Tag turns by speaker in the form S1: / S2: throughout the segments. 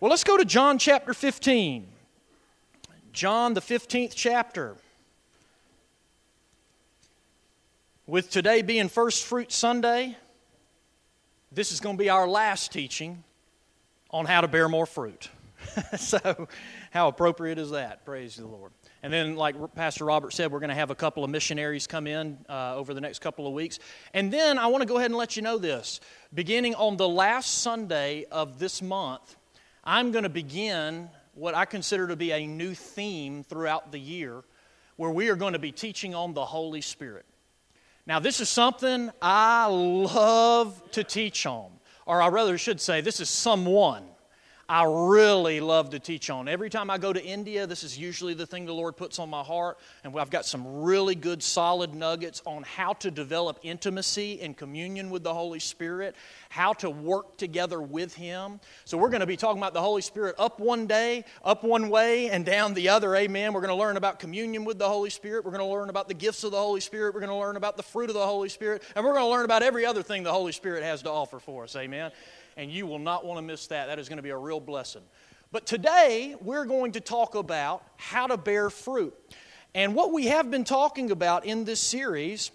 S1: Well, let's go to John chapter 15. John, the 15th chapter. With today being First Fruit Sunday, this is going to be our last teaching on how to bear more fruit. So, how appropriate is that? Praise the Lord. And then, like Pastor Robert said, we're going to have a couple of missionaries come in over the next couple of weeks. And then I want to go ahead and let you know this. Beginning on the last Sunday of this month, I'm going to begin what I consider to be a new theme throughout the year, where we are going to be teaching on the Holy Spirit. Now, this is something I love to teach on, or I rather should say, this is someone I really love to teach on. Every time I go to India, this is usually the thing the Lord puts on my heart, and I've got some really good, solid nuggets on how to develop intimacy and communion with the Holy Spirit, how to work together with Him. So we're going to be talking about the Holy Spirit up one day, up one way, and down the other, amen. We're going to learn about communion with the Holy Spirit. We're going to learn about the gifts of the Holy Spirit. We're going to learn about the fruit of the Holy Spirit, and we're going to learn about every other thing the Holy Spirit has to offer for us, amen. And you will not want to miss that. That is going to be a real blessing. But today, we're going to talk about how to bear fruit. And what we have been talking about in this series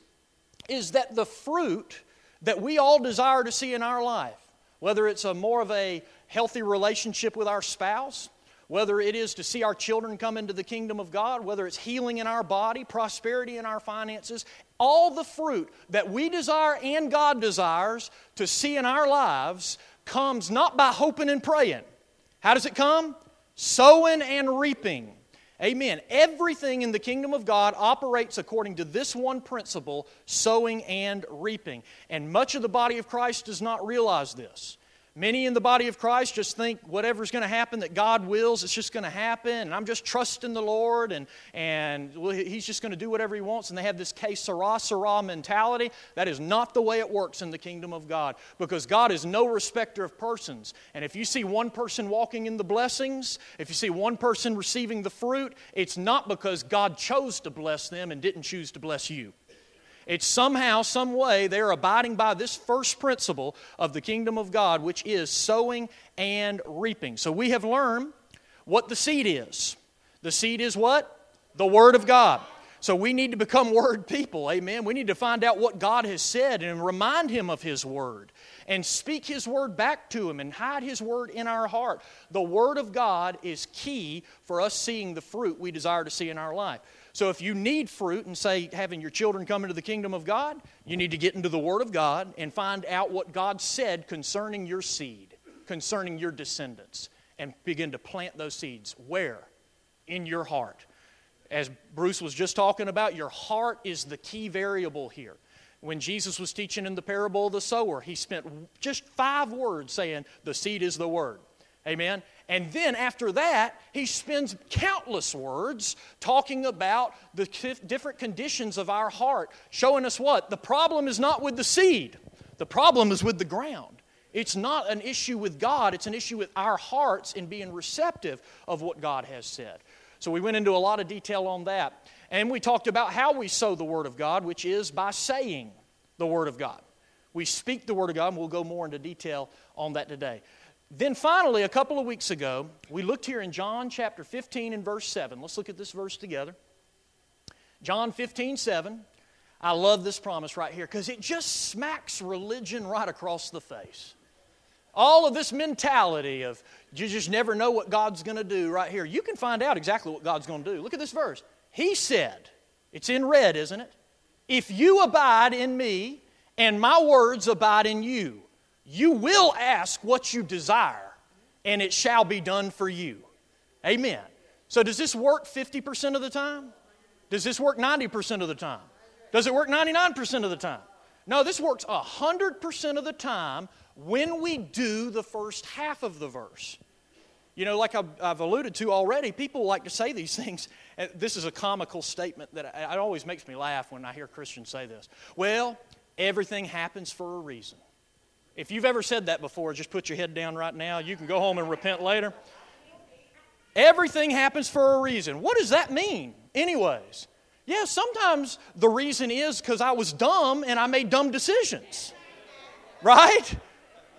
S1: is that the fruit that we all desire to see in our life, whether it's more of a healthy relationship with our spouse, whether it is to see our children come into the kingdom of God, whether it's healing in our body, prosperity in our finances, all the fruit that we desire and God desires to see in our lives comes not by hoping and praying. How does it come? Sowing and reaping. Amen. Everything in the kingdom of God operates according to this one principle, sowing and reaping. And much of the body of Christ does not realize this. Many in the body of Christ just think whatever's going to happen that God wills, it's just going to happen, and I'm just trusting the Lord, and well, He's just going to do whatever He wants, and they have this que sera, sera mentality. That is not the way it works in the kingdom of God, because God is no respecter of persons. And if you see one person walking in the blessings, if you see one person receiving the fruit, it's not because God chose to bless them and didn't choose to bless you. It's somehow, some way, they're abiding by this first principle of the kingdom of God, which is sowing and reaping. So we have learned what the seed is. The seed is what? The Word of God. So we need to become Word people, amen? We need to find out what God has said and remind Him of His Word and speak His Word back to Him and hide His Word in our heart. The Word of God is key for us seeing the fruit we desire to see in our life. So if you need fruit and say having your children come into the kingdom of God, you need to get into the Word of God and find out what God said concerning your seed, concerning your descendants, and begin to plant those seeds. Where? In your heart. As Bruce was just talking about, your heart is the key variable here. When Jesus was teaching in the parable of the sower, He spent just 5 words saying, the seed is the Word. Amen? And then after that, He spends countless words talking about the different conditions of our heart, showing us what? The problem is not with the seed. The problem is with the ground. It's not an issue with God. It's an issue with our hearts in being receptive of what God has said. So we went into a lot of detail on that. And we talked about how we sow the Word of God, which is by saying the Word of God. We speak the Word of God, and we'll go more into detail on that today. Then finally, a couple of weeks ago, we looked here in John chapter 15 and verse 7. Let's look at this verse together. John 15:7. I love this promise right here because it just smacks religion right across the face. All of this mentality of you just never know what God's going to do right here. You can find out exactly what God's going to do. Look at this verse. He said, it's in red, isn't it? If you abide in me and my words abide in you, you will ask what you desire, and it shall be done for you. Amen. So does this work 50% of the time? Does this work 90% of the time? Does it work 99% of the time? No, this works 100% of the time when we do the first half of the verse. You know, like I've alluded to already, people like to say these things. This is a comical statement that it always makes me laugh when I hear Christians say this. Well, everything happens for a reason. If you've ever said that before, just put your head down right now. You can go home and repent later. Everything happens for a reason. What does that mean anyways? Yeah, sometimes the reason is because I was dumb and I made dumb decisions. Right?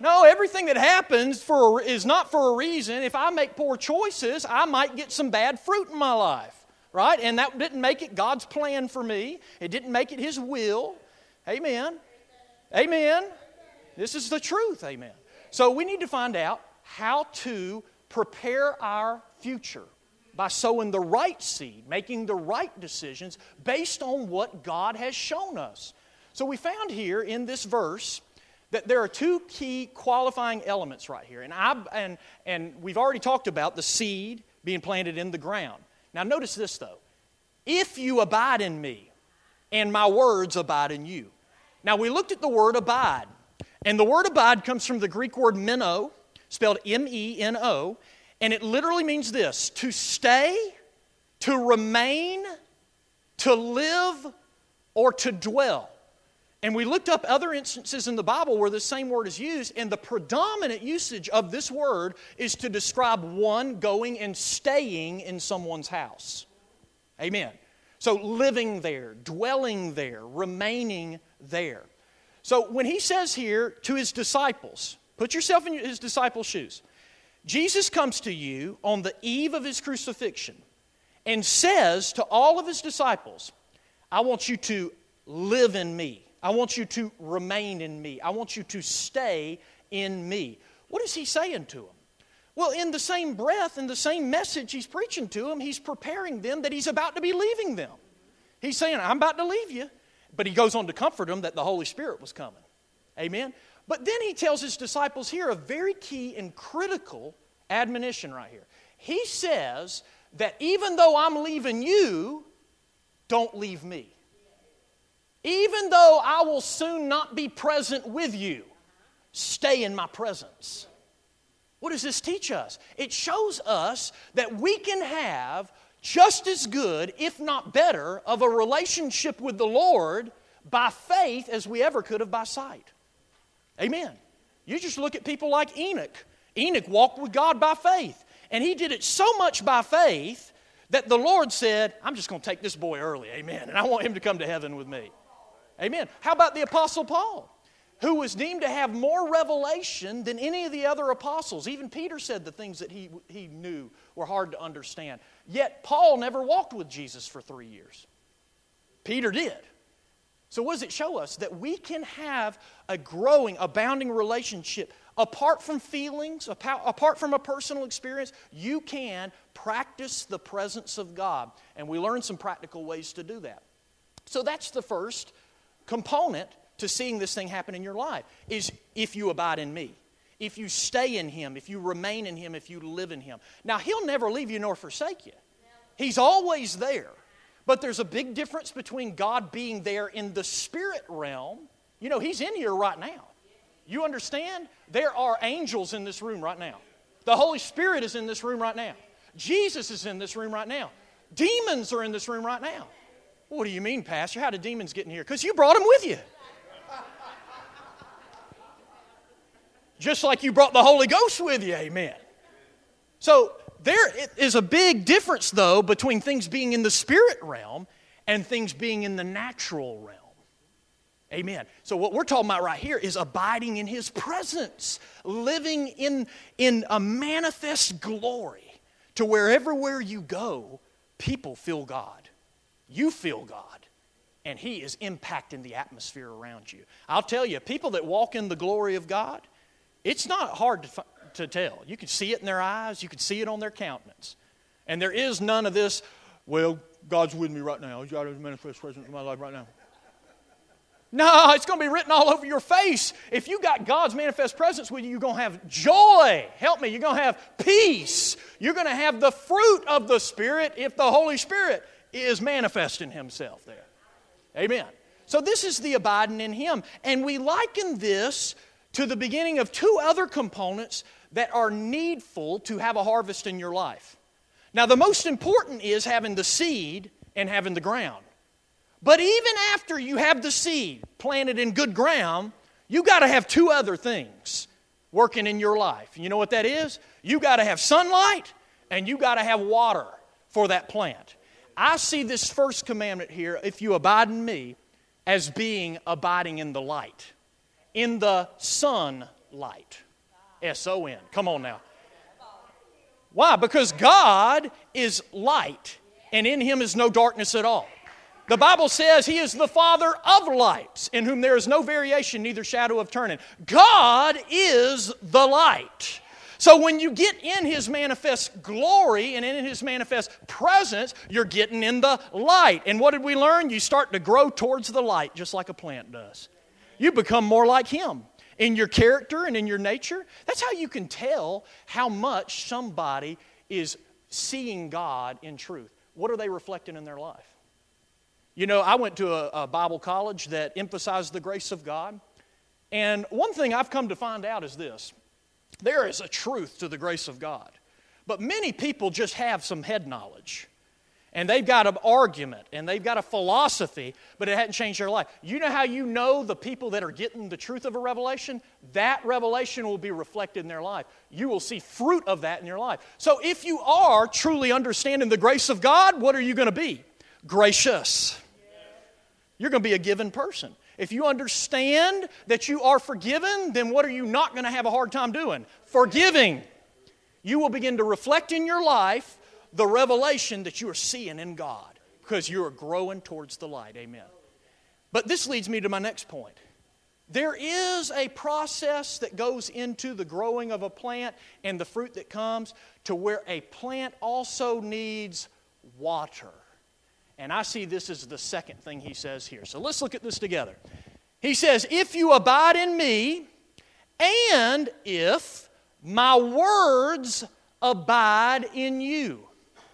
S1: No, everything that happens is not for a reason. If I make poor choices, I might get some bad fruit in my life, right? And that didn't make it God's plan for me. It didn't make it His will. Amen. Amen. This is the truth. Amen. So we need to find out how to prepare our future by sowing the right seed, making the right decisions based on what God has shown us. So we found here in this verse that there are two key qualifying elements right here. And we've already talked about the seed being planted in the ground. Now notice this though. If you abide in me, and my words abide in you. Now we looked at the word abide. And the word abide comes from the Greek word meno, spelled M-E-N-O. And it literally means this: to stay, to remain, to live, or to dwell. And we looked up other instances in the Bible where the same word is used, and the predominant usage of this word is to describe one going and staying in someone's house. Amen. So living there, dwelling there, remaining there. So when he says here to his disciples, put yourself in his disciples' shoes. Jesus comes to you on the eve of his crucifixion and says to all of his disciples, I want you to live in me. I want you to remain in me. I want you to stay in me. What is he saying to them? Well, in the same breath, in the same message he's preaching to them, he's preparing them that he's about to be leaving them. He's saying, I'm about to leave you. But he goes on to comfort them that the Holy Spirit was coming. Amen? But then he tells his disciples here a very key and critical admonition right here. He says that even though I'm leaving you, don't leave me. Even though I will soon not be present with you, stay in my presence. What does this teach us? It shows us that we can have just as good, if not better, of a relationship with the Lord by faith as we ever could have by sight. Amen. You just look at people like Enoch. Enoch walked with God by faith. And he did it so much by faith that the Lord said, I'm just going to take this boy early. Amen. And I want him to come to heaven with me. Amen. How about the Apostle Paul, who was deemed to have more revelation than any of the other apostles? Even Peter said the things that he knew were hard to understand. Yet Paul never walked with Jesus for 3 years. Peter did. So what does it show us? That we can have a growing, abounding relationship apart from feelings, apart from a personal experience. You can practice the presence of God. And we learn some practical ways to do that. So that's the first component to seeing this thing happen in your life, is if you abide in me. If you stay in him, if you remain in him, if you live in him. Now, he'll never leave you nor forsake you. He's always there. But there's a big difference between God being there in the spirit realm. You know, he's in here right now. You understand? There are angels in this room right now. The Holy Spirit is in this room right now. Jesus is in this room right now. Demons are in this room right now. What do you mean, Pastor? How did demons get in here? Because you brought them with you. Just like you brought the Holy Ghost with you, amen. So there is a big difference, though, between things being in the spirit realm and things being in the natural realm. Amen. So what we're talking about right here is abiding in his presence, living in a manifest glory to where everywhere you go, people feel God. You feel God, and he is impacting the atmosphere around you. I'll tell you, people that walk in the glory of God, it's not hard to tell. You can see it in their eyes. You can see it on their countenance. And there is none of this, well, God's with me right now. He's got his manifest presence in my life right now. No, it's going to be written all over your face. If you got God's manifest presence with you, you're going to have joy. Help me. You're going to have peace. You're going to have the fruit of the Spirit if the Holy Spirit is manifesting himself there. Amen. So this is the abiding in him. And we liken this to the beginning of two other components that are needful to have a harvest in your life. Now, the most important is having the seed and having the ground. But even after you have the seed planted in good ground, you got to have two other things working in your life. You know what that is? You got to have sunlight and you got to have water for that plant. I see this first commandment here, if you abide in me, as being abiding in the light, in the sunlight. light. S-O-N. Come on now. Why? Because God is light, and in Him is no darkness at all. The Bible says He is the Father of lights, in whom there is no variation, neither shadow of turning. God is the light. So when you get in His manifest glory and in His manifest presence, you're getting in the light. And what did we learn? You start to grow towards the light, just like a plant does. You become more like Him in your character and in your nature. That's how you can tell how much somebody is seeing God in truth. What are they reflecting in their life? You know, I went to a Bible college that emphasized the grace of God. And one thing I've come to find out is this. There is a truth to the grace of God. But many people just have some head knowledge. And they've got an argument, and they've got a philosophy, but it hadn't changed their life. You know how you know the people that are getting the truth of a revelation? That revelation will be reflected in their life. You will see fruit of that in your life. So if you are truly understanding the grace of God, what are you going to be? Gracious. You're going to be a given person. If you understand that you are forgiven, then what are you not going to have a hard time doing? Forgiving. You will begin to reflect in your life the revelation that you are seeing in God because you are growing towards the light. Amen. But this leads me to my next point. There is a process that goes into the growing of a plant and the fruit that comes to where a plant also needs water. And I see this as the second thing he says here. So let's look at this together. He says, if you abide in me, and if my words abide in you.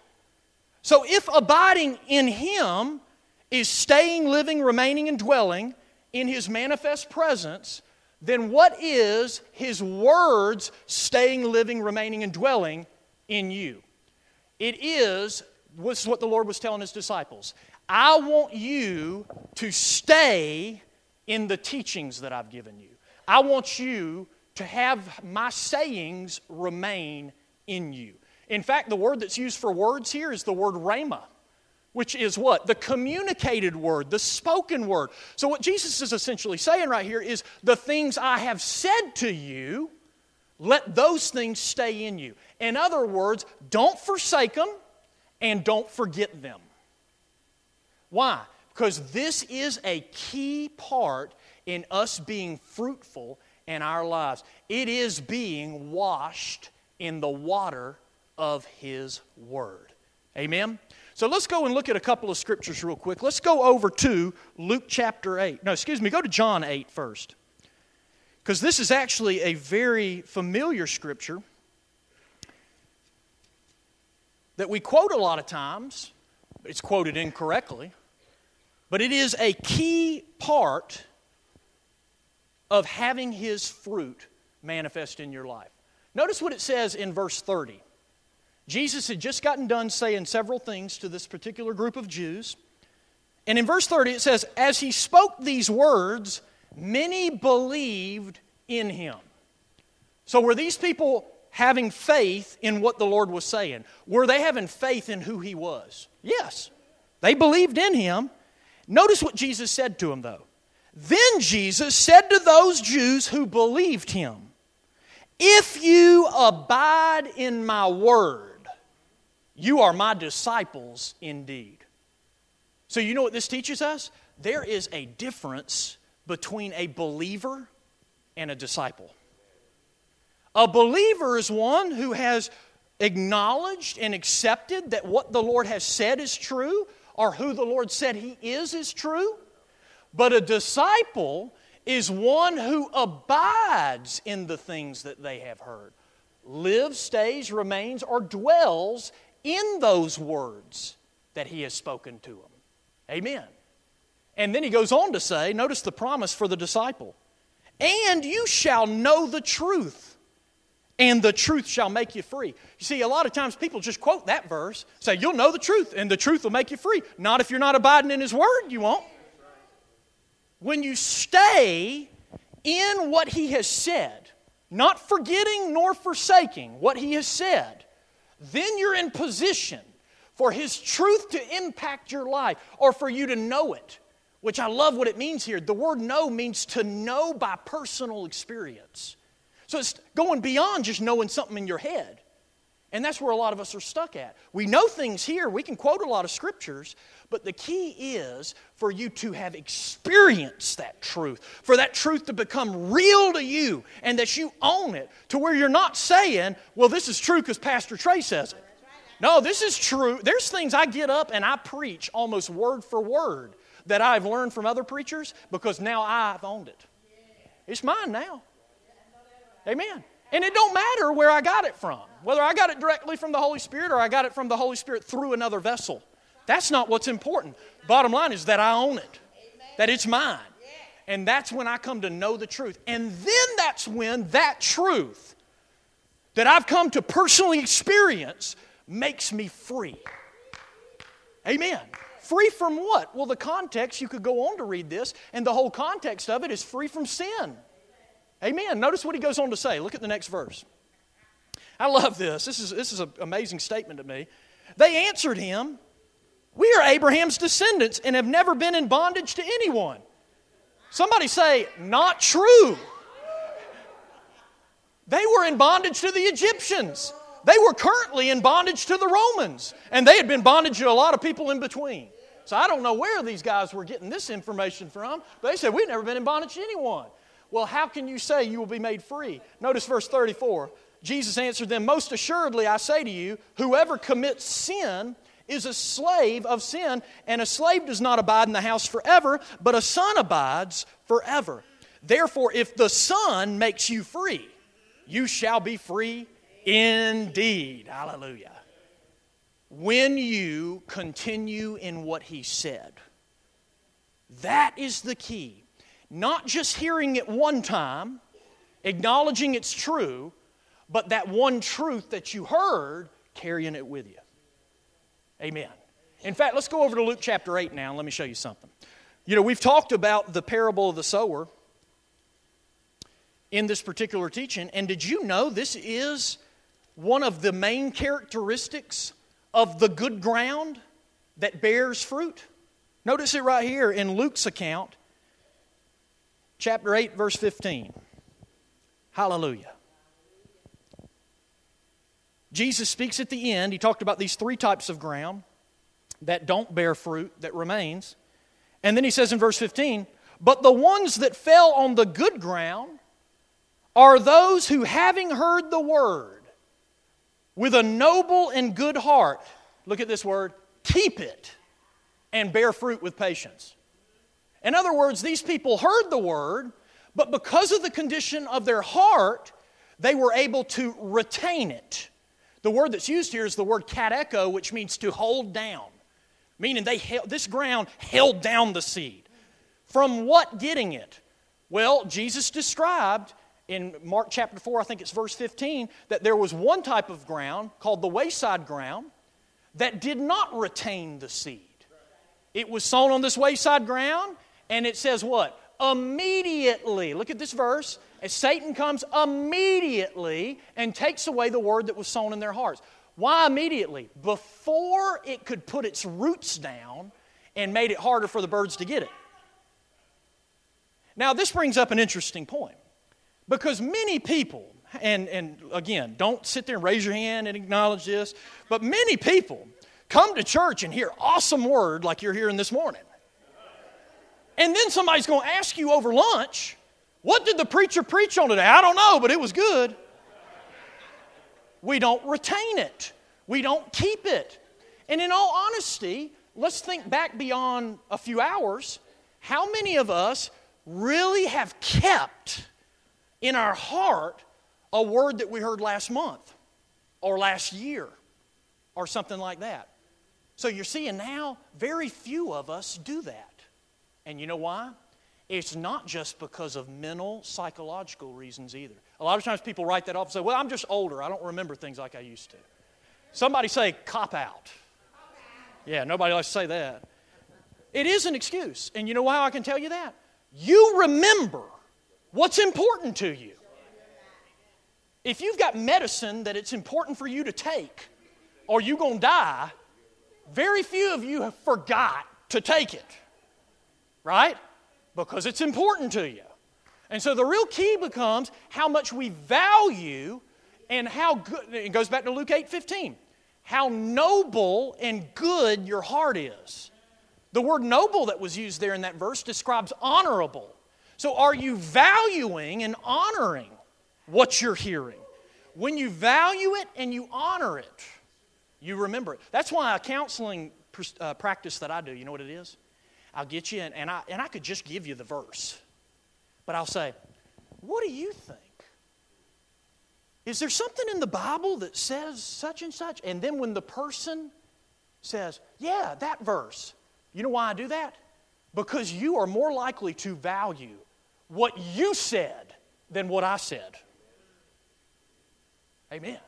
S1: So if abiding in Him is staying, living, remaining, and dwelling in His manifest presence, then what is His words staying, living, remaining, and dwelling in you? It is, this is what the Lord was telling His disciples. I want you to stay in the teachings that I've given you. I want you to have my sayings remain in you. In fact, the word that's used for words here is the word rhema, which is what? The communicated word, the spoken word. So what Jesus is essentially saying right here is the things I have said to you, let those things stay in you. In other words, don't forsake them and don't forget them. Why? Because this is a key part in us being fruitful in our lives. It is being washed in the water of His Word. Amen? So let's go and look at a couple of scriptures real quick. Let's go over to Luke chapter 8. No, excuse me, go to John 8 first. Because this is actually a very familiar scripture that we quote a lot of times. It's quoted incorrectly. But it is a key part of having His fruit manifest in your life. Notice what it says in verse 30. Jesus had just gotten done saying several things to this particular group of Jews. And in verse 30 it says, as He spoke these words, many believed in Him. So were these people having faith in what the Lord was saying? Were they having faith in who He was? Yes. They believed in Him. Notice what Jesus said to them, though. Then Jesus said to those Jews who believed Him, if you abide in my word, you are my disciples indeed. So you know what this teaches us? There is a difference between a believer and a disciple. A believer is one who has acknowledged and accepted that what the Lord has said is true, or who the Lord said He is true. But a disciple is one who abides in the things that they have heard. Lives, stays, remains, or dwells in those words that He has spoken to them. Amen. And then He goes on to say, notice the promise for the disciple. And you shall know the truth, and the truth shall make you free. You see, a lot of times people just quote that verse, say, you'll know the truth, and the truth will make you free. Not if you're not abiding in His word, you won't. When you stay in what He has said, not forgetting nor forsaking what He has said, then you're in position for His truth to impact your life or for you to know it, which I love what it means here. The word know means to know by personal experience. So it's going beyond just knowing something in your head. And that's where a lot of us are stuck at. We know things here. We can quote a lot of scriptures. But the key is for you to have experienced that truth. For that truth to become real to you. And that you own it. To where you're not saying, well, this is true because Pastor Trey says it. No, this is true. There's things I get up and I preach almost word for word that I've learned from other preachers because now I've owned it. It's mine now. Amen. And it don't matter where I got it from. Whether I got it directly from the Holy Spirit or I got it from the Holy Spirit through another vessel. That's not what's important. Bottom line is that I own it. That it's mine. And that's when I come to know the truth. And then that's when that truth that I've come to personally experience makes me free. Amen. Free from what? Well, the context, you could go on to read this, and the whole context of it is free from sin. Amen. Notice what he goes on to say. Look at the next verse. I love this. This is an amazing statement to me. They answered him, "We are Abraham's descendants and have never been in bondage to anyone." Somebody say, not true. They were in bondage to the Egyptians. They were currently in bondage to the Romans. And they had been bondage to a lot of people in between. So I don't know where these guys were getting this information from. But they said, we've never been in bondage to anyone. Well, how can you say you will be made free? Notice verse 34. Jesus answered them, "Most assuredly I say to you, whoever commits sin is a slave of sin, and a slave does not abide in the house forever, but a son abides forever. Therefore, if the Son makes you free, you shall be free indeed." Hallelujah. When you continue in what He said, that is the key. Not just hearing it one time, acknowledging it's true, but that one truth that you heard, carrying it with you. Amen. In fact, let's go over to Luke chapter 8 now and let me show you something. You know, we've talked about the parable of the sower in this particular teaching, and did you know this is one of the main characteristics of the good ground that bears fruit? Notice it right here in Luke's account, chapter 8, verse 15. Hallelujah. Jesus speaks at the end. He talked about these three types of ground that don't bear fruit, that remains. And then he says in verse 15, "But the ones that fell on the good ground are those who, having heard the word, with a noble and good heart," look at this word, "keep it and bear fruit with patience." In other words, these people heard the word, but because of the condition of their heart, they were able to retain it. The word that's used here is the word kateko, which means to hold down. Meaning this ground held down the seed. From what getting it? Well, Jesus described in Mark chapter 4, I think it's verse 15, that there was one type of ground called the wayside ground that did not retain the seed. It was sown on this wayside ground, and it says what? Immediately, look at this verse, as Satan comes immediately and takes away the word that was sown in their hearts. Why immediately? Before it could put its roots down and made it harder for the birds to get it. Now, this brings up an interesting point. Because many people, and again, don't sit there and raise your hand and acknowledge this, but many people come to church and hear awesome word like you're hearing this morning. And then somebody's going to ask you over lunch, "What did the preacher preach on today?" "I don't know, but it was good." We don't retain it. We don't keep it. And in all honesty, let's think back beyond a few hours. How many of us really have kept in our heart a word that we heard last month or last year or something like that? So you're seeing now, very few of us do that. And you know why? It's not just because of mental, psychological reasons either. A lot of times people write that off and say, "Well, I'm just older. I don't remember things like I used to." Somebody say, "Cop out." Yeah, nobody likes to say that. It is an excuse. And you know why I can tell you that? You remember what's important to you. If you've got medicine that it's important for you to take or you're going to die, very few of you have forgot to take it. Right? Because it's important to you. And so the real key becomes how much we value and how good, it goes back to Luke 8:15, how noble and good your heart is. The word noble that was used there in that verse describes honorable. So are you valuing and honoring what you're hearing? When you value it and you honor it, you remember it. That's why a counseling practice that I do, you know what it is? I'll get you in, and I could just give you the verse. But I'll say, what do you think? Is there something in the Bible that says such and such? And then when the person says, yeah, that verse, you know why I do that? Because you are more likely to value what you said than what I said. Amen.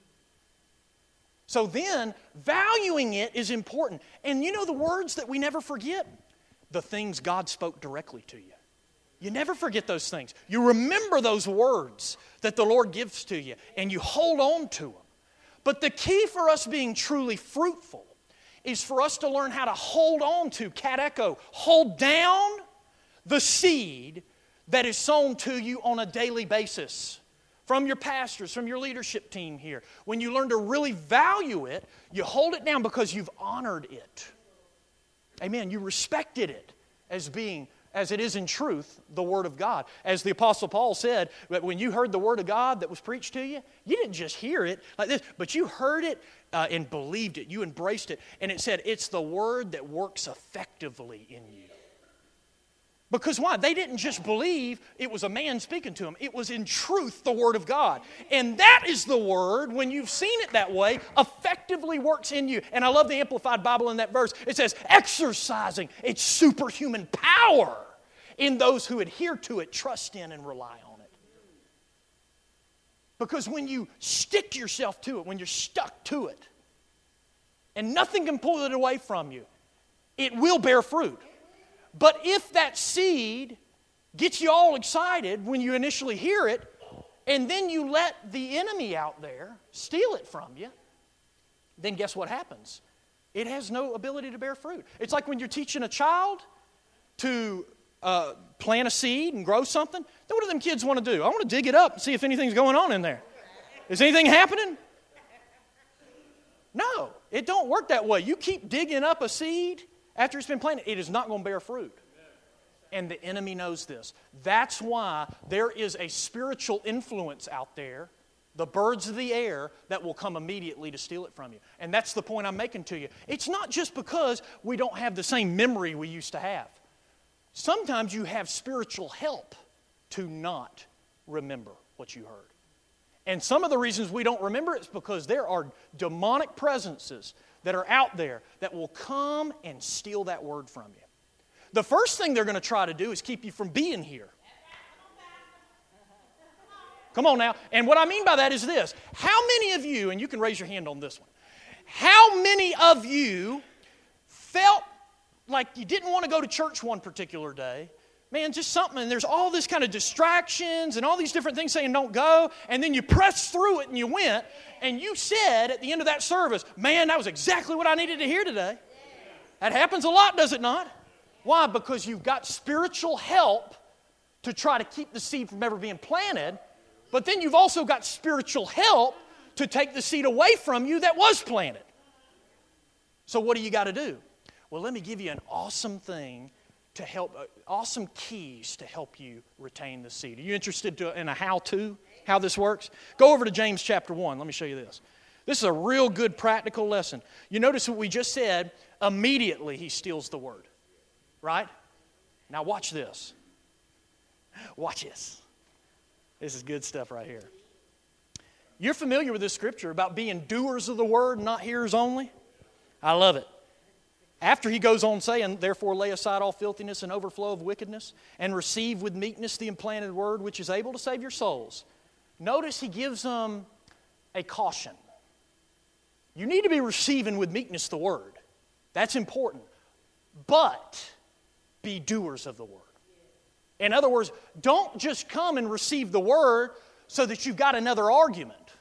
S1: So then, valuing it is important. And you know the words that we never forget? The things God spoke directly to you. You never forget those things. You remember those words that the Lord gives to you, and you hold on to them. But the key for us being truly fruitful is for us to learn how to hold on to, kateko, hold down the seed that is sown to you on a daily basis. From your pastors, from your leadership team here. When you learn to really value it, you hold it down because you've honored it. Amen. You respected it as being, as it is in truth, the Word of God. As the Apostle Paul said, that when you heard the Word of God that was preached to you, you didn't just hear it like this, but you heard it and believed it. You embraced it. And it said, it's the Word that works effectively in you. Because why? They didn't just believe it was a man speaking to them. It was in truth the Word of God. And that is the Word, when you've seen it that way, effectively works in you. And I love the Amplified Bible in that verse. It says, exercising its superhuman power in those who adhere to it, trust in, and rely on it. Because when you stick yourself to it, when you're stuck to it, and nothing can pull it away from you, it will bear fruit. But if that seed gets you all excited when you initially hear it, and then you let the enemy out there steal it from you, then guess what happens? It has no ability to bear fruit. It's like when you're teaching a child to plant a seed and grow something. Then what do them kids want to do? I want to dig it up and see if anything's going on in there. Is anything happening? No, it don't work that way. You keep digging up a seed after it's been planted, it is not going to bear fruit. And the enemy knows this. That's why there is a spiritual influence out there, the birds of the air, that will come immediately to steal it from you. And that's the point I'm making to you. It's not just because we don't have the same memory we used to have. Sometimes you have spiritual help to not remember what you heard. And some of the reasons we don't remember it is because there are demonic presences that are out there that will come and steal that word from you. The first thing they're going to try to do is keep you from being here. Come on now. And what I mean by that is this. How many of you, and you can raise your hand on this one, how many of you felt like you didn't want to go to church one particular day? Man, just something, and there's all this kind of distractions and all these different things saying don't go, and then you pressed through it and you went, and you said at the end of that service, man, that was exactly what I needed to hear today. That happens a lot, does it not? Why? Because you've got spiritual help to try to keep the seed from ever being planted, but then you've also got spiritual help to take the seed away from you that was planted. So what do you got to do? Well, let me give you an awesome thing to help, awesome keys to help you retain the seed. Are you interested in a how-to, how this works? Go over to James chapter 1. Let me show you this. This is a real good practical lesson. You notice what we just said, immediately he steals the word, right? Now watch this. Watch this. This is good stuff right here. You're familiar with this scripture about being doers of the word, not hearers only? I love it. After he goes on saying, therefore lay aside all filthiness and overflow of wickedness, and receive with meekness the implanted word which is able to save your souls. Notice he gives them a caution. You need to be receiving with meekness the word. That's important. But be doers of the word. In other words, don't just come and receive the word so that you've got another argument,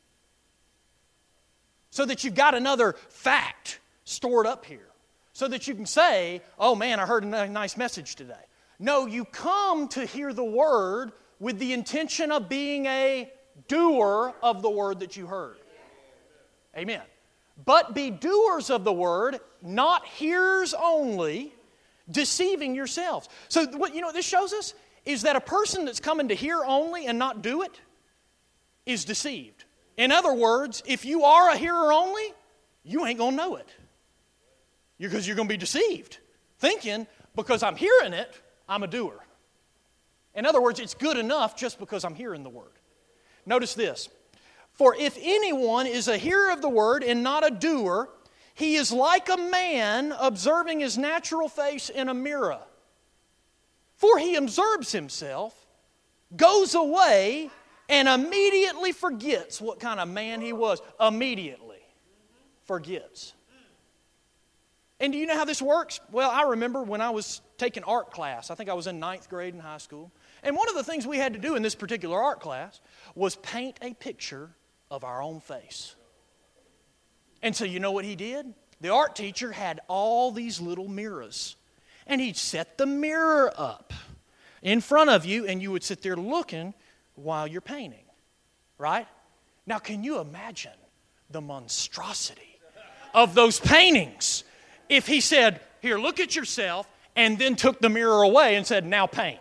S1: so that you've got another fact stored up here, so that you can say, oh man, I heard a nice message today. No, you come to hear the Word with the intention of being a doer of the Word that you heard. Amen. But be doers of the Word, not hearers only, deceiving yourselves. So what this shows us is that a person that's coming to hear only and not do it is deceived. In other words, if you are a hearer only, you ain't going to know it. Because you're going to be deceived, thinking, because I'm hearing it, I'm a doer. In other words, it's good enough just because I'm hearing the Word. Notice this. For if anyone is a hearer of the Word and not a doer, he is like a man observing his natural face in a mirror. For he observes himself, goes away, and immediately forgets what kind of man he was. Immediately forgets. And do you know how this works? Well, I remember when I was taking art class. I think I was in 9th grade in high school. And one of the things we had to do in this particular art class was paint a picture of our own face. And so you know what he did? The art teacher had all these little mirrors. And he'd set the mirror up in front of you, and you would sit there looking while you're painting. Right? Now, can you imagine the monstrosity of those paintings if he said, here, look at yourself, and then took the mirror away and said, now paint?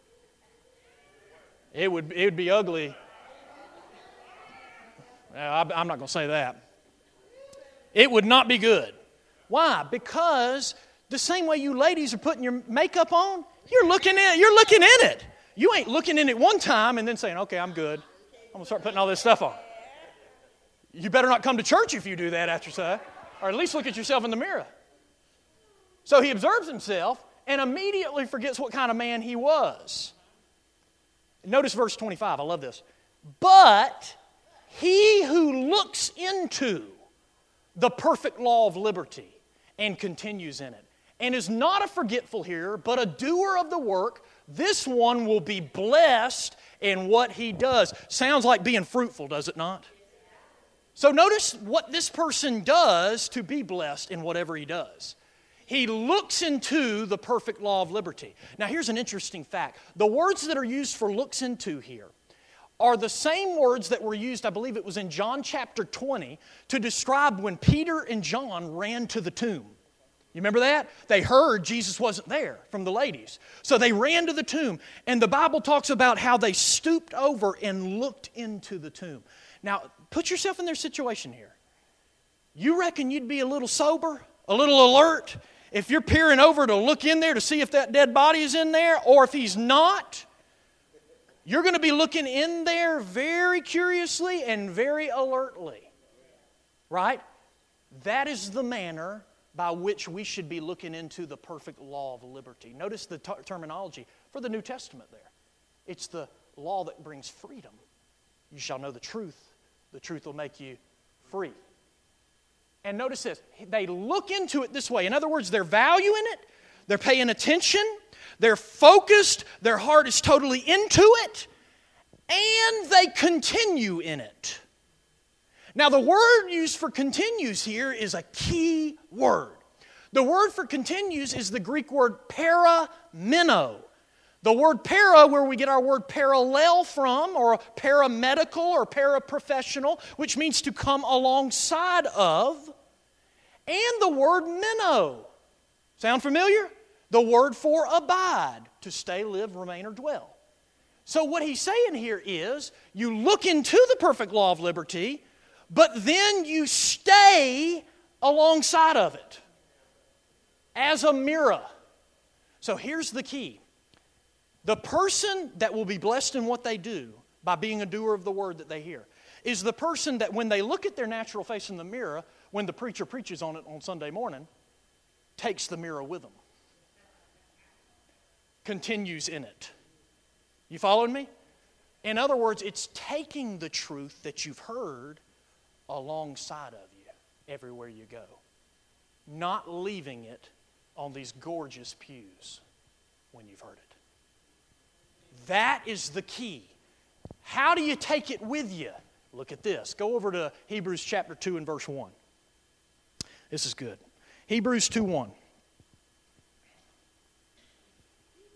S1: It would be ugly. I'm not going to say that. It would not be good. Why? Because the same way you ladies are putting your makeup on, you're looking in it. You ain't looking in it one time and then saying, okay, I'm good. I'm going to start putting all this stuff on. You better not come to church if you do that after that, or at least look at yourself in the mirror. So he observes himself and immediately forgets what kind of man he was. Notice verse 25. I love this. But he who looks into the perfect law of liberty and continues in it, and is not a forgetful hearer, but a doer of the work, this one will be blessed in what he does. Sounds like being fruitful, does it not? So notice what this person does to be blessed in whatever he does. He looks into the perfect law of liberty. Now here's an interesting fact. The words that are used for looks into here are the same words that were used, I believe it was in John chapter 20, to describe when Peter and John ran to the tomb. You remember that? They heard Jesus wasn't there from the ladies. So they ran to the tomb. And the Bible talks about how they stooped over and looked into the tomb. Now, put yourself in their situation here. You reckon you'd be a little sober, a little alert, if you're peering over to look in there to see if that dead body is in there, or if he's not? You're going to be looking in there very curiously and very alertly. Right? That is the manner by which we should be looking into the perfect law of liberty. Notice the terminology for the New Testament there. It's the law that brings freedom. You shall know the truth. The truth will make you free. And notice this. They look into it this way. In other words, they're valuing it. They're paying attention. They're focused. Their heart is totally into it. And they continue in it. Now, the word used for continues here is a key word. The word for continues is the Greek word parameno. The word para, where we get our word parallel from, or paramedical or paraprofessional, which means to come alongside of, and the word meno. Sound familiar? The word for abide, to stay, live, remain, or dwell. So what he's saying here is, you look into the perfect law of liberty, but then you stay alongside of it as a mirror. So here's the key. The person that will be blessed in what they do by being a doer of the word that they hear is the person that when they look at their natural face in the mirror, when the preacher preaches on it on Sunday morning, takes the mirror with them. Continues in it. You following me? In other words, it's taking the truth that you've heard alongside of you everywhere you go. Not leaving it on these gorgeous pews when you've heard it. That is the key. How do you take it with you? Look at this. Go over to Hebrews chapter 2 and verse 1. This is good. Hebrews 2:1.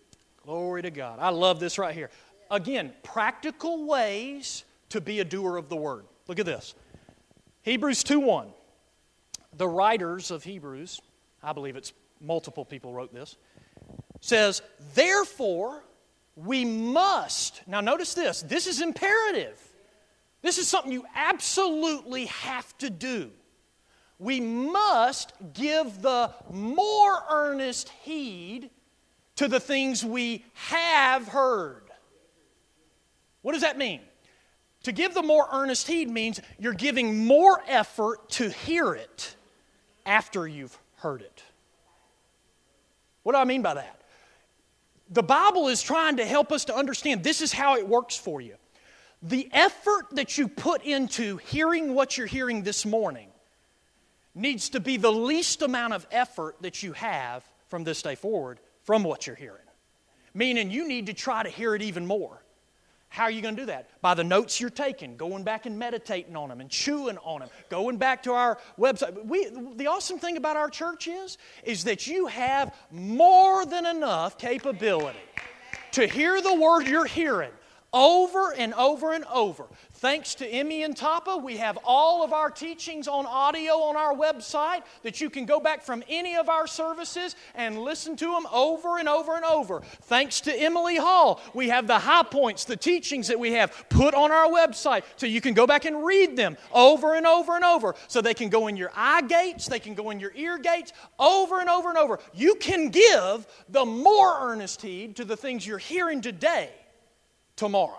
S1: Glory to God. I love this right here. Again, practical ways to be a doer of the Word. Look at this. Hebrews 2:1. The writers of Hebrews, I believe it's multiple people wrote this, says, therefore, we must. Now notice this. This is imperative. This is something you absolutely have to do. We must give the more earnest heed to the things we have heard. What does that mean? To give the more earnest heed means you're giving more effort to hear it after you've heard it. What do I mean by that? The Bible is trying to help us to understand this is how it works for you. The effort that you put into hearing what you're hearing this morning needs to be the least amount of effort that you have from this day forward from what you're hearing. Meaning you need to try to hear it even more. How are you going to do that? By the notes you're taking, going back and meditating on them and chewing on them, going back to our website. The awesome thing about our church is that you have more than enough capability to hear the word you're hearing over and over and over. Thanks to Emmy and Tapa, we have all of our teachings on audio on our website that you can go back from any of our services and listen to them over and over and over. Thanks to Emily Hall, we have the high points, the teachings that we have put on our website so you can go back and read them over and over and over. So they can go in your eye gates, they can go in your ear gates, over and over and over. You can give the more earnest heed to the things you're hearing today, tomorrow.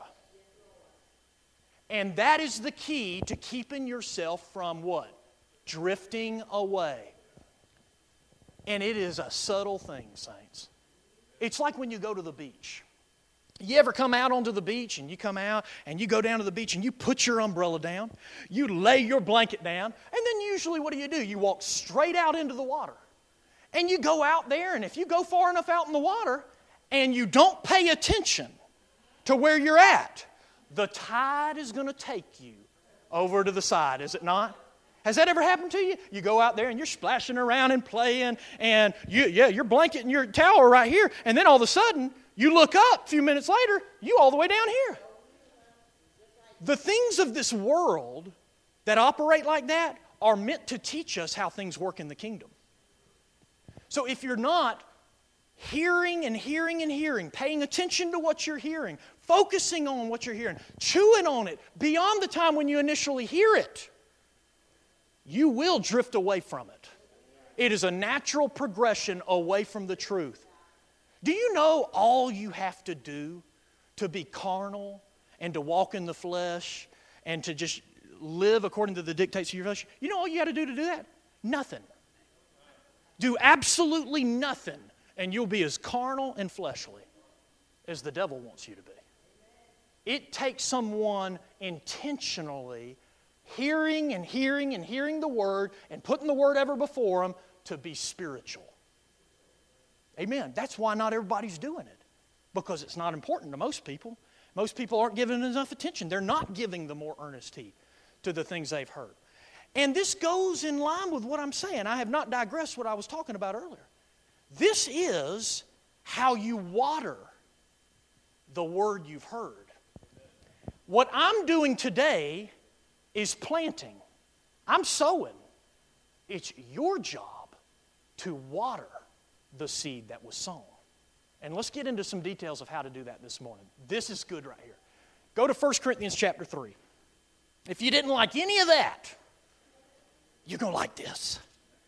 S1: And that is the key to keeping yourself from what? Drifting away. And it is a subtle thing, saints. It's like when you go to the beach. You ever come out onto the beach and you come out and you go down to the beach and you put your umbrella down, you lay your blanket down, and then usually what do? You walk straight out into the water. And you go out there, and if you go far enough out in the water and you don't pay attention to where you're at, the tide is going to take you over to the side, is it not? Has that ever happened to you? You go out there and you're splashing around and playing, and your blanket and your towel are right here, and then all of a sudden, you look up a few minutes later, you all the way down here. The things of this world that operate like that are meant to teach us how things work in the kingdom. So if you're not hearing and hearing and hearing, paying attention to what you're hearing, focusing on what you're hearing, chewing on it beyond the time when you initially hear it, you will drift away from it. It is a natural progression away from the truth. Do you know all you have to do to be carnal and to walk in the flesh and to just live according to the dictates of your flesh? You know all you got to do that? Nothing. Do absolutely nothing, and you'll be as carnal and fleshly as the devil wants you to be. It takes someone intentionally hearing and hearing and hearing the Word and putting the Word ever before them to be spiritual. Amen. That's why not everybody's doing it, because it's not important to most people. Most people aren't giving enough attention. They're not giving the more earnest heed to the things they've heard. And this goes in line with what I'm saying. I have not digressed what I was talking about earlier. This is how you water the word you've heard. What I'm doing today is planting. I'm sowing. It's your job to water the seed that was sown. And let's get into some details of how to do that this morning. This is good right here. Go to 1 Corinthians chapter 3. If you didn't like any of that, you're going to like this.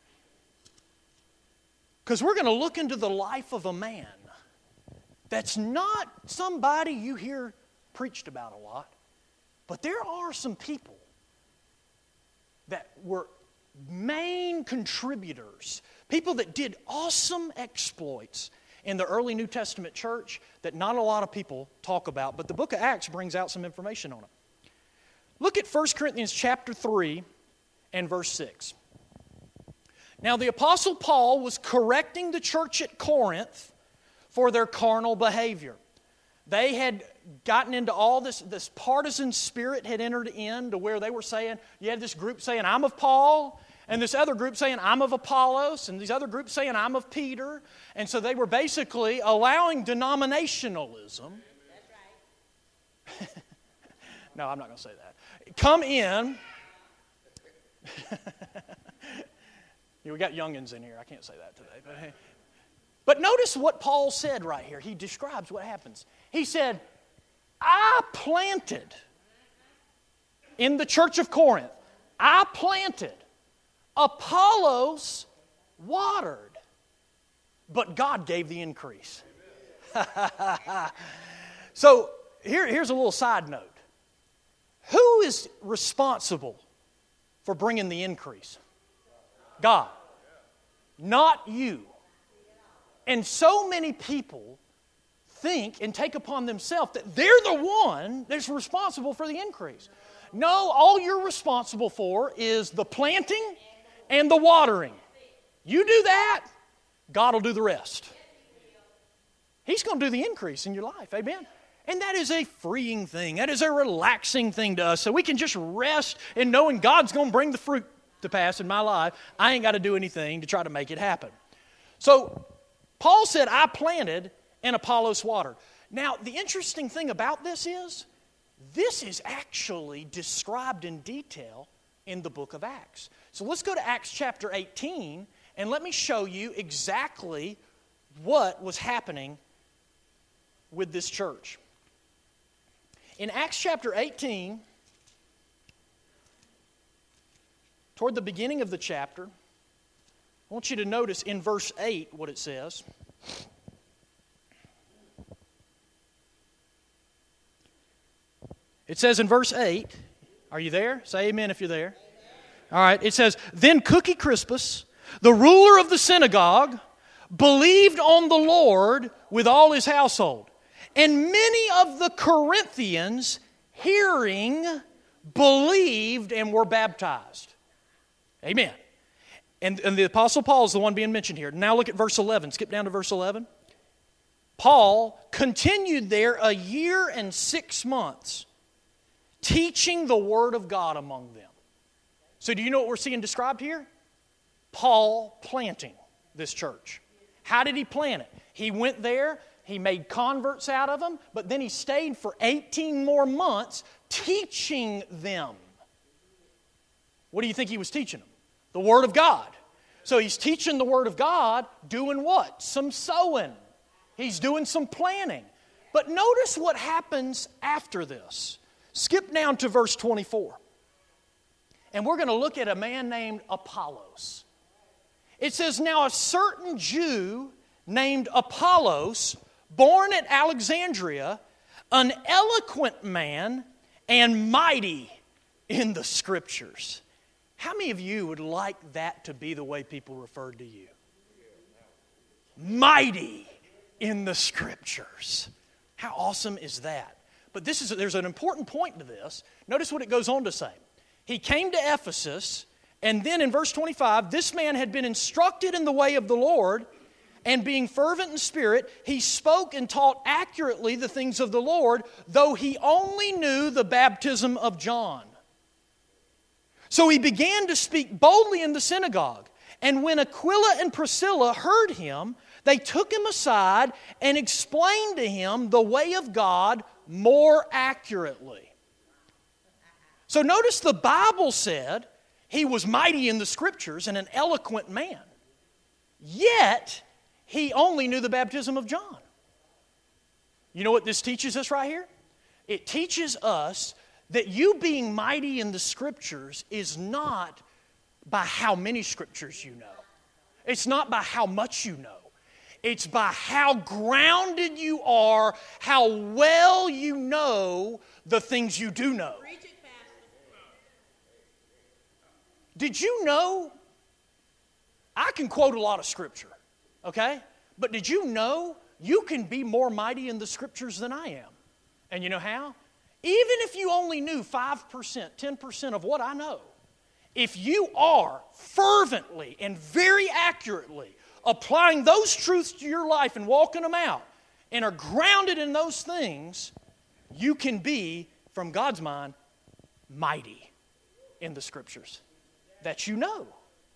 S1: Because we're going to look into the life of a man that's not somebody you hear preached about a lot, but there are some people that were main contributors, people that did awesome exploits in the early New Testament church that not a lot of people talk about, but the book of Acts brings out some information on it. Look at 1 Corinthians chapter 3 and verse 6. Now the Apostle Paul was correcting the church at Corinth for their carnal behavior. They had gotten into all this partisan spirit had entered in to where they were saying, you had this group saying, I'm of Paul, And this other group saying, I'm of Apollos, and these other groups saying, I'm of Peter. And so they were basically allowing denominationalism. That's right. No, I'm not going to say that. Come in. We got youngins in here. I can't say that today. But notice what Paul said right here. He describes what happens. He said, I planted in the church of Corinth. I planted. Apollos watered. But God gave the increase. So here's a little side note. Who is responsible for bringing the increase? God. Not you. And so many people think and take upon themselves that they're the one that's responsible for the increase. No, all you're responsible for is the planting and the watering. You do that, God will do the rest. He's going to do the increase in your life. Amen? And that is a freeing thing. That is a relaxing thing to us. So we can just rest in knowing God's going to bring the fruit to pass in my life. I ain't got to do anything to try to make it happen. So Paul said, I planted and Apollos watered. Now, the interesting thing about this is actually described in detail in the book of Acts. So let's go to Acts chapter 18, and let me show you exactly what was happening with this church. In Acts chapter 18, toward the beginning of the chapter, I want you to notice in verse 8 what it says. It says in verse 8, are you there? Say amen if you're there. Amen. All right, it says, Then Cookie Crispus, the ruler of the synagogue, believed on the Lord with all his household. And many of the Corinthians, hearing, believed and were baptized. Amen. And the Apostle Paul is the one being mentioned here. Now look at verse 11. Skip down to verse 11. Paul continued there a year and 6 months, teaching the Word of God among them. So do you know what we're seeing described here? Paul planting this church. How did he plant it? He went there, he made converts out of them, but then he stayed for 18 more months teaching them. What do you think he was teaching them? The Word of God. So he's teaching the Word of God, doing what? Some sowing. He's doing some planting. But notice what happens after this. Skip down to verse 24. And we're going to look at a man named Apollos. It says, Now a certain Jew named Apollos, born at Alexandria, an eloquent man and mighty in the Scriptures. How many of you would like that to be the way people referred to you? Mighty in the Scriptures. How awesome is that? But there's an important point to this. Notice what it goes on to say. He came to Ephesus, and then in verse 25, this man had been instructed in the way of the Lord, and being fervent in spirit, he spoke and taught accurately the things of the Lord, though he only knew the baptism of John. So he began to speak boldly in the synagogue. And when Aquila and Priscilla heard him, they took him aside and explained to him the way of God more accurately. So notice the Bible said he was mighty in the Scriptures and an eloquent man. Yet, he only knew the baptism of John. You know what this teaches us right here? It teaches us that you being mighty in the Scriptures is not by how many Scriptures you know. It's not by how much you know. It's by how grounded you are, how well you know the things you do know. Did you know? I can quote a lot of Scripture, okay? But did you know you can be more mighty in the Scriptures than I am? And you know how? Even if you only knew 5%, 10% of what I know, if you are fervently and very accurately applying those truths to your life and walking them out and are grounded in those things, you can be, from God's mind, mighty in the Scriptures that you know.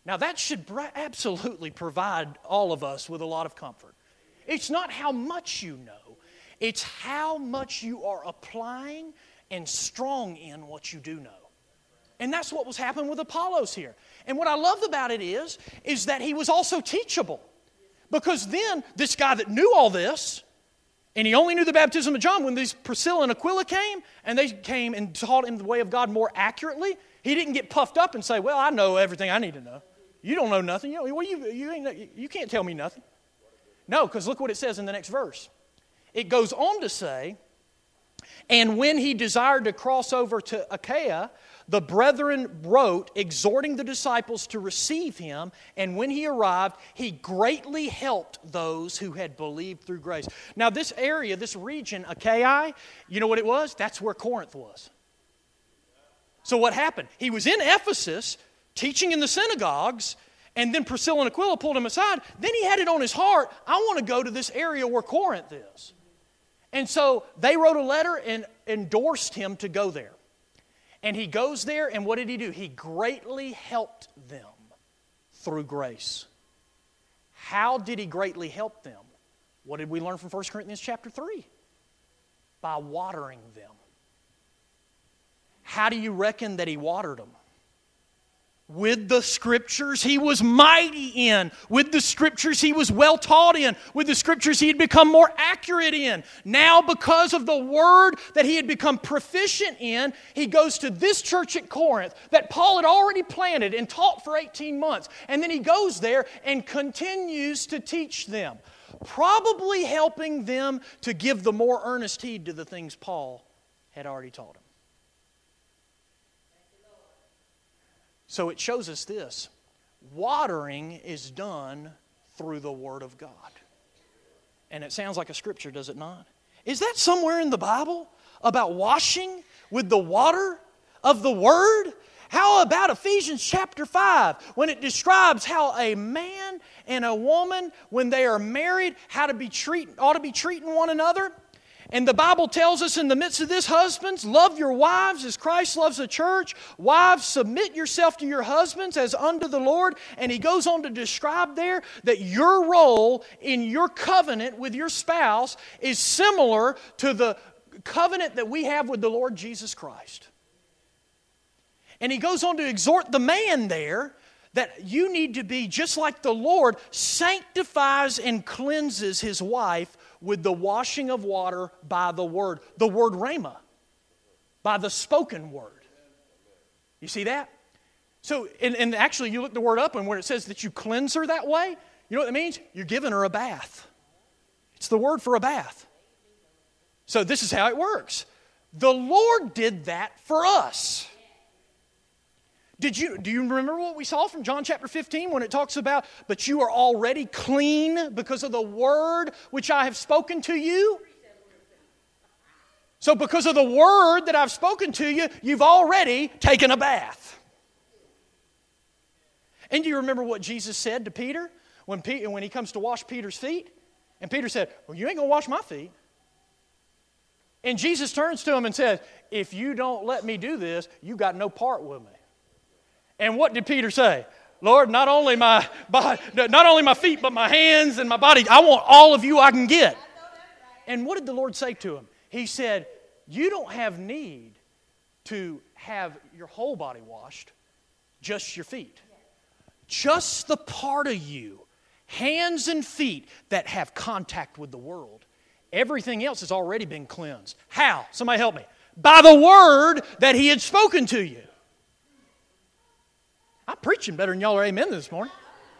S1: Now that should absolutely provide all of us with a lot of comfort. It's not how much you know, it's how much you are applying and strong in what you do know. And that's what was happening with Apollos here. And what I loved about it is that he was also teachable. Because then this guy that knew all this, and he only knew the baptism of John, when these Priscilla and Aquila came, and they came and taught him the way of God more accurately, he didn't get puffed up and say, well, I know everything I need to know. You don't know nothing. You can't tell me nothing. No, because look what it says in the next verse. It goes on to say, and when he desired to cross over to Achaia, the brethren wrote, exhorting the disciples to receive him, and when he arrived, he greatly helped those who had believed through grace. Now this area, this region, Achaia, you know what it was? That's where Corinth was. So what happened? He was in Ephesus, teaching in the synagogues, and then Priscilla and Aquila pulled him aside. Then he had it on his heart, I want to go to this area where Corinth is. And so they wrote a letter and endorsed him to go there. And he goes there, and what did he do? He greatly helped them through grace. How did he greatly help them? What did we learn from 1 Corinthians chapter 3? By watering them. How do you reckon that he watered them? With the Scriptures he was mighty in. With the Scriptures he was well taught in. With the Scriptures he had become more accurate in. Now because of the Word that he had become proficient in, he goes to this church at Corinth that Paul had already planted and taught for 18 months. And then he goes there and continues to teach them. Probably helping them to give the more earnest heed to the things Paul had already taught them. So it shows us this. Watering is done through the Word of God. And it sounds like a scripture, does it not? Is that somewhere in the Bible about washing with the water of the Word? How about Ephesians chapter 5 when it describes how a man and a woman, when they are married, ought to be treating one another? And the Bible tells us in the midst of this, husbands, love your wives as Christ loves the church. Wives, submit yourself to your husbands as unto the Lord. And he goes on to describe there that your role in your covenant with your spouse is similar to the covenant that we have with the Lord Jesus Christ. And he goes on to exhort the man there that you need to be just like the Lord sanctifies and cleanses his wife with the washing of water by the word rhema, by the spoken word. You see that? So, and actually you look the word up and where it says that you cleanse her that way, you know what that means? You're giving her a bath. It's the word for a bath. So this is how it works. The Lord did that for us. Do you remember what we saw from John chapter 15 when it talks about, but you are already clean because of the word which I have spoken to you? So because of the word that I've spoken to you, you've already taken a bath. And do you remember what Jesus said to Peter when he comes to wash Peter's feet? And Peter said, well, you ain't going to wash my feet. And Jesus turns to him and says, if you don't let me do this, you got no part with me. And what did Peter say? Lord, not only my feet, but my hands and my body. I want all of you I can get. And what did the Lord say to him? He said, you don't have need to have your whole body washed, just your feet. Just the part of you, hands and feet, that have contact with the world. Everything else has already been cleansed. How? Somebody help me. By the word that he had spoken to you. I'm preaching better than y'all are amen this morning.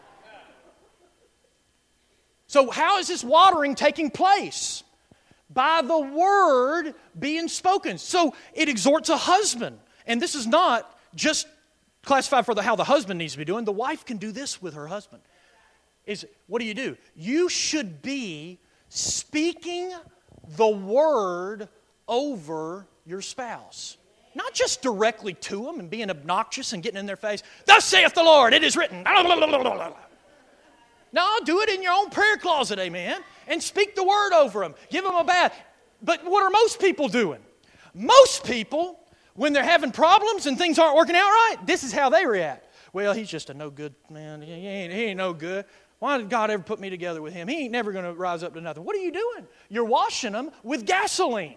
S1: So how is this watering taking place? By the word being spoken. So it exhorts a husband. And this is not just classified for how the husband needs to be doing. The wife can do this with her husband. What do? You should be speaking the word over your spouse. Not just directly to them and being obnoxious and getting in their face. Thus saith the Lord, it is written. No, do it in your own prayer closet, amen. And speak the word over them. Give them a bath. But what are most people doing? Most people, when they're having problems and things aren't working out right, this is how they react. Well, he's just a no good man. He ain't no good. Why did God ever put me together with him? He ain't never going to rise up to nothing. What are you doing? You're washing them with gasoline.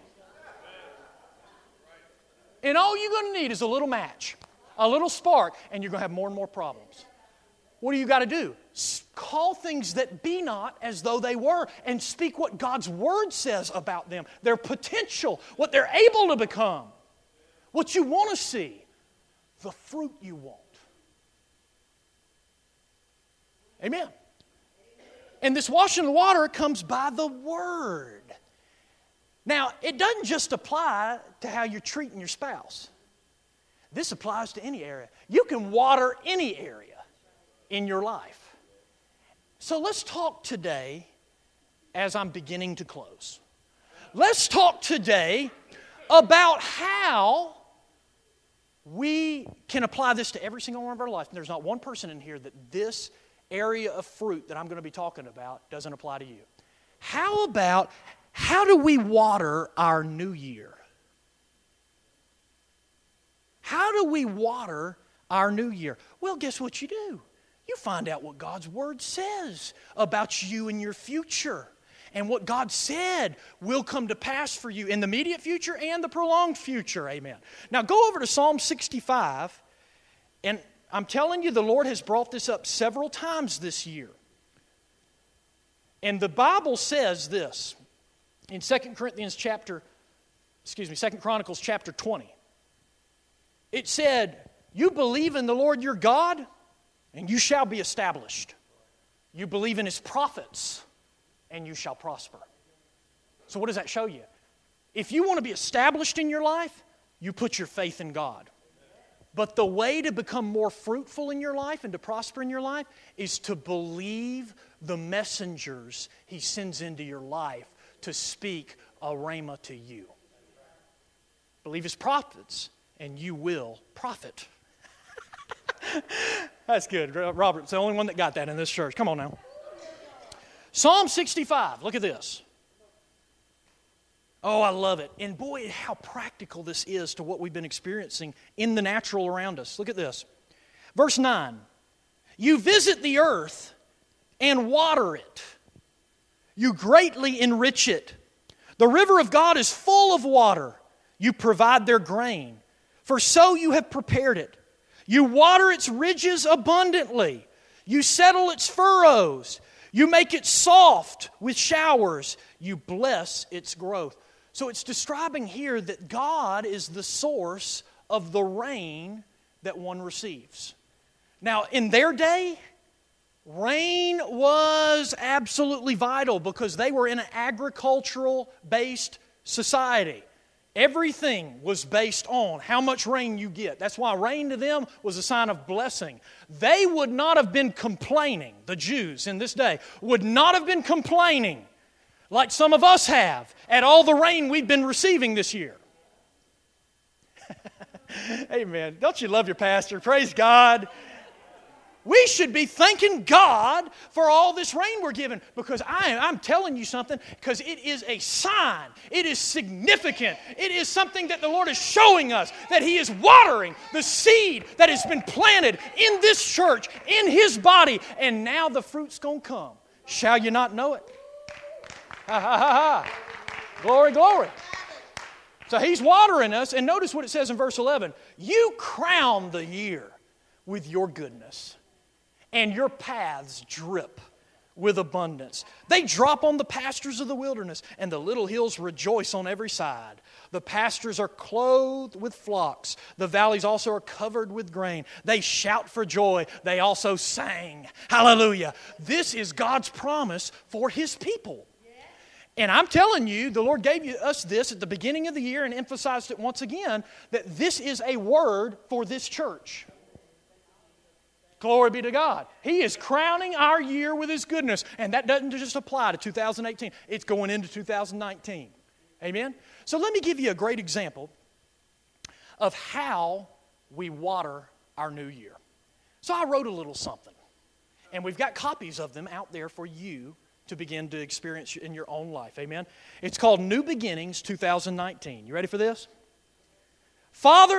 S1: And all you're going to need is a little match, a little spark, and you're going to have more and more problems. What do you got to do? Call things that be not as though they were, and speak what God's Word says about them, their potential, what they're able to become, what you want to see, the fruit you want. Amen. And this washing of the water comes by the Word. Now, it doesn't just apply to how you're treating your spouse. This applies to any area. You can water any area in your life. So let's talk today as I'm beginning to close. Let's talk today about how we can apply this to every single one of our lives. And there's not one person in here that this area of fruit that I'm going to be talking about doesn't apply to you. How do we water our new year? How do we water our new year? Well, guess what you do? You find out what God's Word says about you and your future, and what God said will come to pass for you in the immediate future and the prolonged future. Amen. Now go over to Psalm 65, and I'm telling you, the Lord has brought this up several times this year. And the Bible says this in 2 Chronicles chapter 20. It said, "You believe in the Lord your God, and you shall be established. You believe in His prophets, and you shall prosper." So what does that show you? If you want to be established in your life, you put your faith in God. But the way to become more fruitful in your life and to prosper in your life is to believe the messengers He sends into your life to speak a rhema to you. Believe His prophets, and you will profit. That's good. Robert's the only one that got that in this church. Come on now. Psalm 65. Look at this. Oh, I love it. And boy, how practical this is to what we've been experiencing in the natural around us. Look at this. Verse 9. You visit the earth and water it. You greatly enrich it. The river of God is full of water. You provide their grain. For so you have prepared it. You water its ridges abundantly. You settle its furrows. You make it soft with showers. You bless its growth. So it's describing here that God is the source of the rain that one receives. Now, in their day, rain was absolutely vital because they were in an agricultural-based society. Everything was based on how much rain you get. That's why rain to them was a sign of blessing. They would not have been complaining, the Jews in this day, would not have been complaining like some of us have at all the rain we've been receiving this year. Amen. Don't you love your pastor? Praise God. We should be thanking God for all this rain we're given, because I'm telling you something, because it is a sign. It is significant. It is something that the Lord is showing us, that He is watering the seed that has been planted in this church, in His body, and now the fruit's going to come. Shall you not know it? Ha, ha, ha, ha. Glory, glory. So He's watering us, and notice what it says in verse 11. You crown the year with your goodness, and your paths drip with abundance. They drop on the pastures of the wilderness, and the little hills rejoice on every side. The pastures are clothed with flocks. The valleys also are covered with grain. They shout for joy. They also sang. Hallelujah. This is God's promise for His people. And I'm telling you, the Lord gave us this at the beginning of the year and emphasized it once again, that this is a word for this church. Glory be to God. He is crowning our year with His goodness. And that doesn't just apply to 2018. It's going into 2019. Amen? So let me give you a great example of how we water our new year. So I wrote a little something. And we've got copies of them out there for you to begin to experience in your own life. Amen? It's called New Beginnings 2019. You ready for this? Father,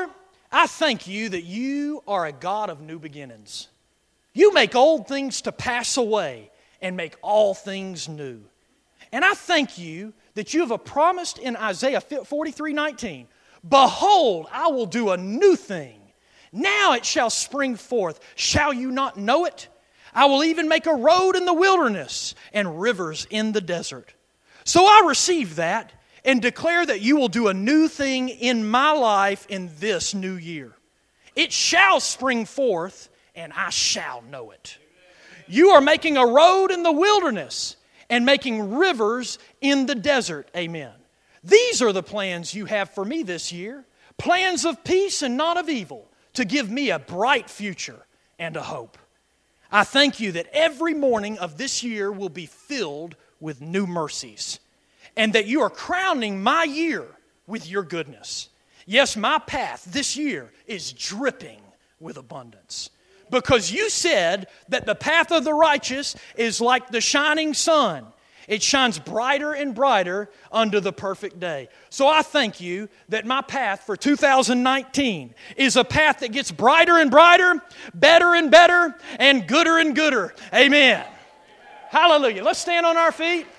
S1: I thank you that you are a God of new beginnings. You make old things to pass away and make all things new. And I thank you that you have promised in Isaiah 43:19, behold, I will do a new thing. Now it shall spring forth. Shall you not know it? I will even make a road in the wilderness and rivers in the desert. So I receive that and declare that you will do a new thing in my life in this new year. It shall spring forth, and I shall know it. You are making a road in the wilderness and making rivers in the desert. Amen. These are the plans you have for me this year, plans of peace and not of evil, to give me a bright future and a hope. I thank you that every morning of this year will be filled with new mercies, and that you are crowning my year with your goodness. Yes, my path this year is dripping with abundance, because you said that the path of the righteous is like the shining sun. It shines brighter and brighter unto the perfect day. So I thank you that my path for 2019 is a path that gets brighter and brighter, better and better, and gooder and gooder. Amen. Hallelujah. Let's stand on our feet.